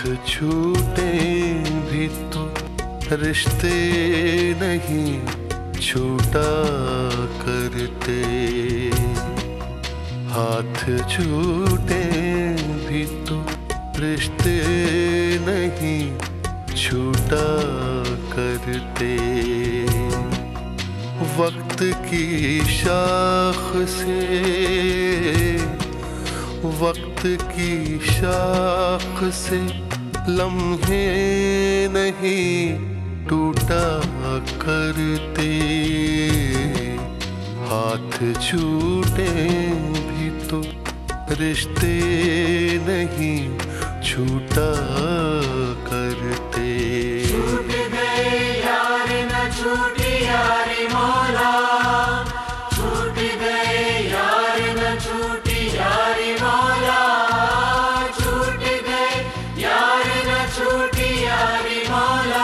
छूटे भी तो रिश्ते नहीं छूटा करते। हाथ छूटे भी तो रिश्ते नहीं छूटा करते। वक्त की शाख से वक्त की शाख से लम्हे नहीं टूटा करते। हाथ छूटे भी तो रिश्ते नहीं छूटा करते। छूट गए यार न छूटी यारी मौला, छूट गए यार न छूटी यारी मौला, छूट गए यार न छूटी यारी मौला।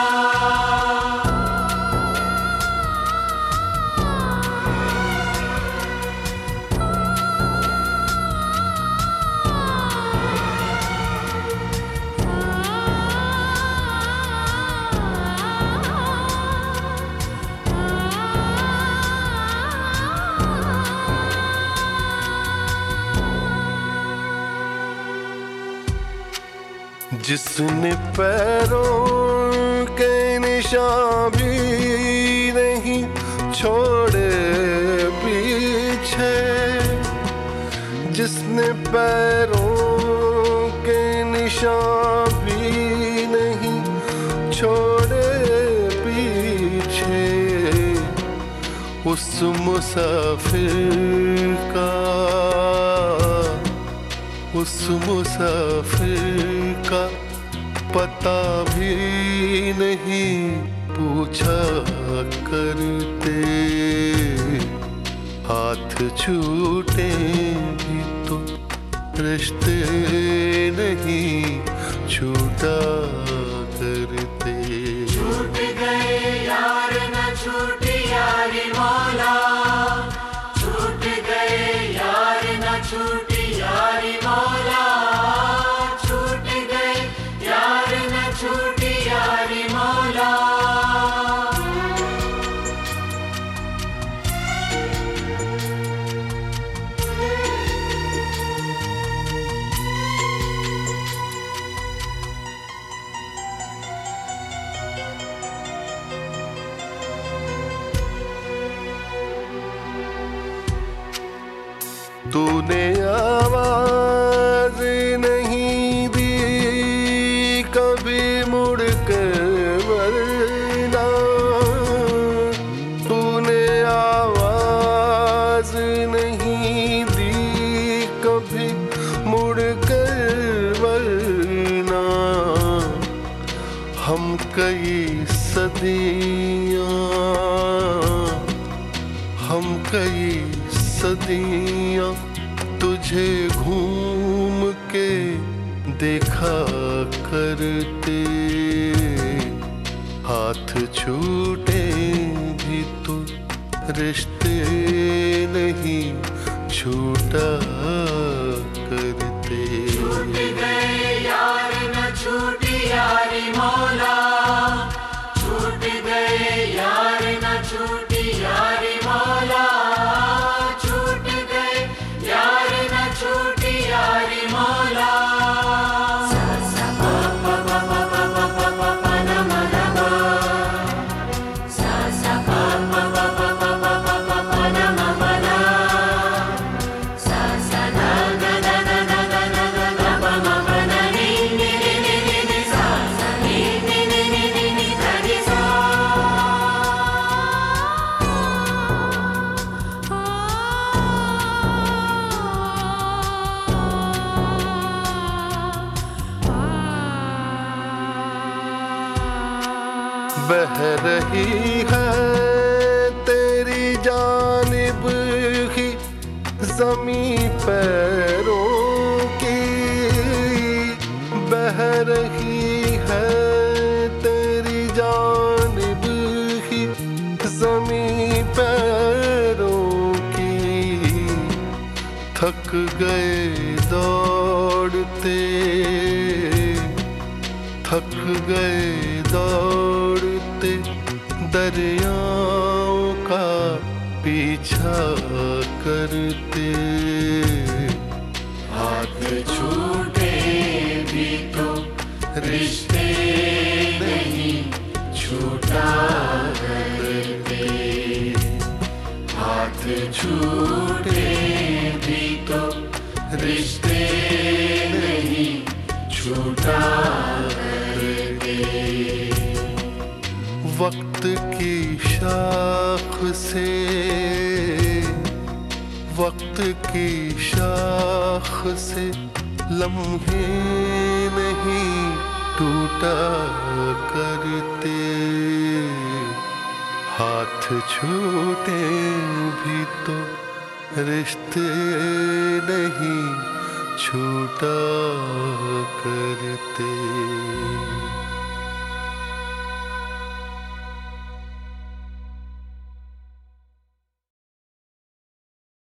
जिसने पैरों के निशान भी नहीं छोड़े पीछे, जिसने पैरों के निशान भी नहीं छोड़े पीछे, उस मुसाफिर का उस मुसाफिर का पता भी नहीं पूछा करते। हाथ छूटे भी तो रिश्ते नहीं छूटा करते। छूट गए यार न छूटी यारी मौला, छूट गए यार न छूटी यारी मौला, छूट गए यार न छूटी यारी मौला। तूने आवाज नहीं दी कभी मुड़ कर वरना, तूने आवाज नहीं दी कभी मुड़ कर वरना। हम कई सदियां तुझे घूम के देखा करते। हाथ छूटे भी तो रिश्ते नहीं छूटा करते। छूट गए यार न छूटी यारी मौला, छूट गए यार न छूटी यारी मौला, छूट गए यार न छूटी यारी मौला। बह रही है तेरी जानिब ही ज़मीं पैरों की, बह रही है तेरी जानिब ही ज़मीं पैरों की। थक गए दौड़ते थक गए दौड़ते दरियाओं का पीछा करते। हाथ छूटे भी तो रिश्ते नहीं छूटा करते। हाथ छूटे भी तो रिश्ते नहीं छूटा करते। वक्त की शाख से, वक्त की शाख से लम्हे नहीं टूटा करते। हाथ छूटे भी तो रिश्ते नहीं छूटा करते।